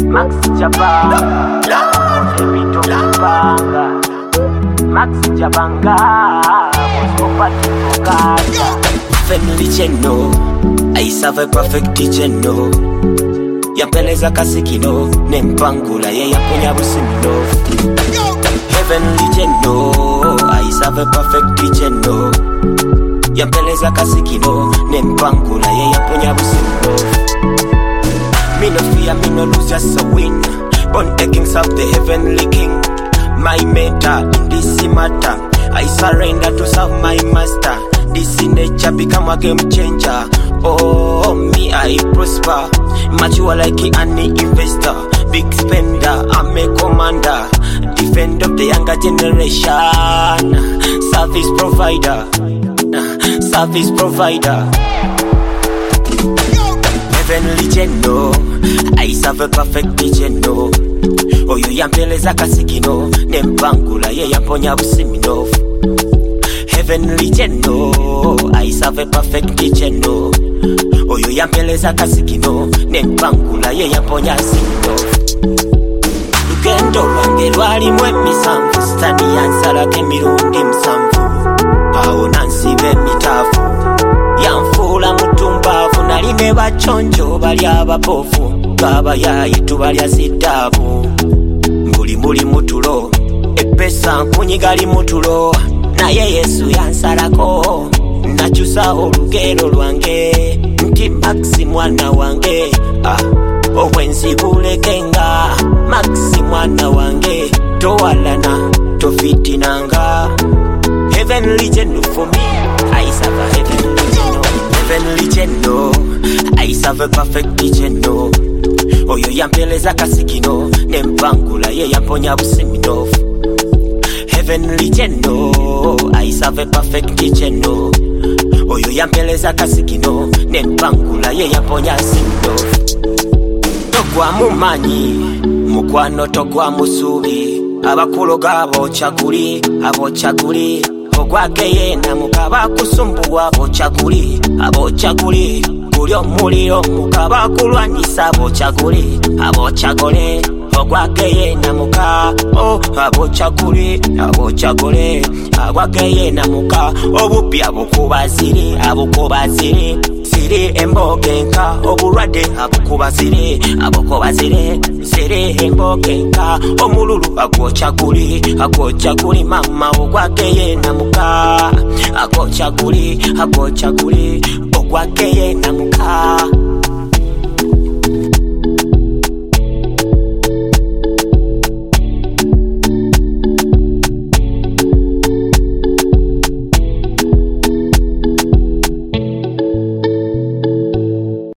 Max Jabanga, Evito Banga, Max Jabanga, Moscopati Fogata. Family cheno, I serve a perfect cheno. Yampeleza kasikino, nempangula ye yaponya busimino. Heavenly cheno, I serve a perfect cheno. Yampeleza kasikino, nempangula ye yaponya busimino. Me no fear, me no lose, just a win. Born the kings of the heavenly king. My mentor in this matter. I surrender to serve my master. This in nature become a game changer. Oh, me I prosper. Mature like an investor. Big spender, I'm a commander. Defender of the younger generation. Service provider. Service provider. Heavenly cheno, I serve a perfect cheno. Oyo yampeleza kasikino, nempangula ye yaponya busimino. Heavenly cheno, I serve a perfect cheno. Oyo yampeleza kasikino, nempangula ye yaponya simino. Lugendo lwange lwali mwemisanvu, stani yansalako emirundi musanvu. Awo nansiba emitafu, yanfuula mutumbavu. Naline bachonjo bali abapofu, babayayi tubalya sidaabu. Mbuli mutulo, epesa nkunyigali mutulo. Naye Yesu yansalako, nakyusa olugero lwange. Nti Maxi mwana wange, obwenzibulekenga. Maxi mwana wange, towalana, tofitinanga. Heavenly cheno for me, I serve a heavenly cheno. Heavenly cheno, I serve a perfect cheno. Oyo yampeleza kasikino, nempangula ye yaponya busimino. Heavenly cheno, I serve a perfect cheno. Oyo yampeleza kasikino, nempangula ye yaponya simino. Togwa mumanyi, mukwano togwa musubi. Abakuloga abochaguli, abochaguli. Ogwakeye na mukaba kusumbuwa abochaguli. Kulyo muliro mukaba kulwanisa abochagule. Ogwakeye na muka, abochaguli. Agwakeye na muka, obupi abukubazire. Siri embogenka, obulwadde abukubazire. Siri embogenka, omululu agochaguli. Mama ogwakeye na muka, agochaguli. Ogwakeye na muka.